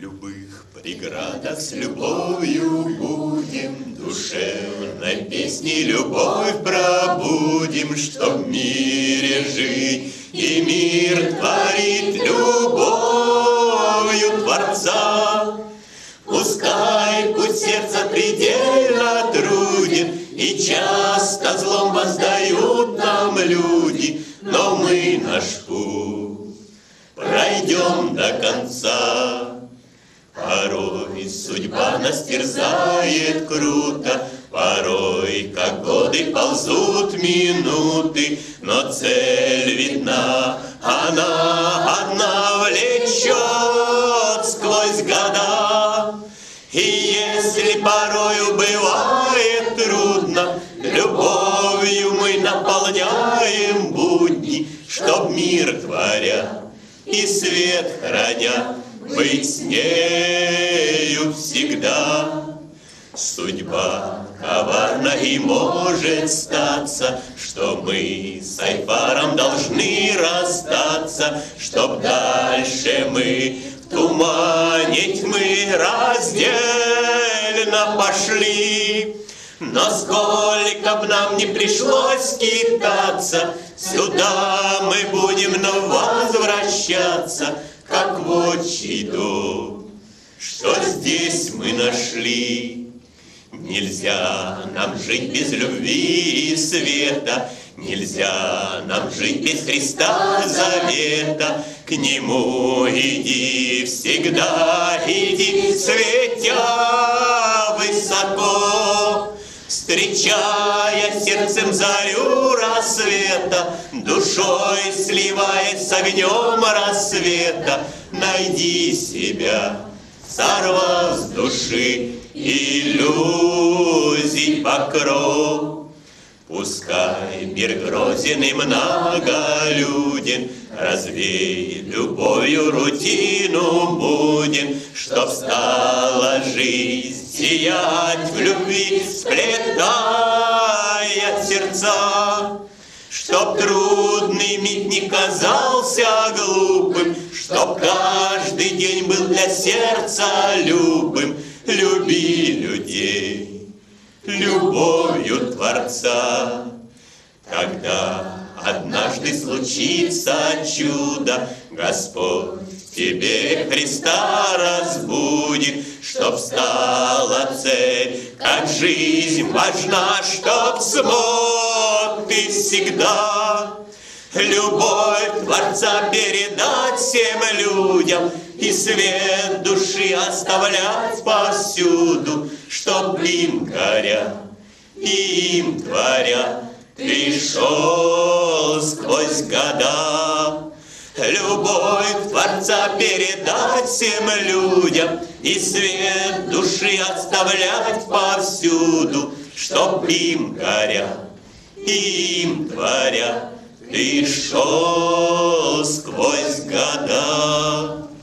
любых преградах с любовью будем, душевной песней любовь пробудим, чтоб в мире жить и мир творит любовью Творца. Пускай путь сердца предельно труден, и часто злом воздают нам люди, но мы наш путь пройдем до конца. Порой судьба нас терзает круто, порой, как годы, ползут минуты, но цель видна, она одна влечет сквозь года. И если порою бывает трудно, любовью мы наполняем будни, чтоб мир творя и свет храня, быть с нею всегда. Судьба коварна и может статься, что мы с Айфаром должны расстаться, чтоб дальше мы в тумане тьмы раздельно пошли. Но сколько б нам не пришлось скитаться, сюда мы будем вновь возвращаться, как в отчий дом, что здесь мы нашли. Нельзя нам жить без любви и света, нельзя нам жить без Христа завета. К Нему иди всегда, иди, светя высоко, встречая сердцем зарю рассвета, душой сливаясь с огнем рассвета. Найди себя, сорвав с души иллюзий покров. Пускай мир грозен и многолюден, развей любовью рутину будем, чтоб стала жизнь сиять в любви, сплетая сердца. Чтоб трудный миг не казался глупым, чтоб каждый день был для сердца любым. Люби людей любовью Творца. Когда однажды случится чудо, Господь тебе Христа разбудит, чтоб стала цель, как жизнь важна, чтоб смог ты всегда любовь Творца передать всем людям и свет души оставлять повсюду, чтоб им горя и им творя ты шел сквозь года. Любовь Творца передать всем людям и свет души оставлять повсюду, чтоб им горя и им творя ты шел сквозь года.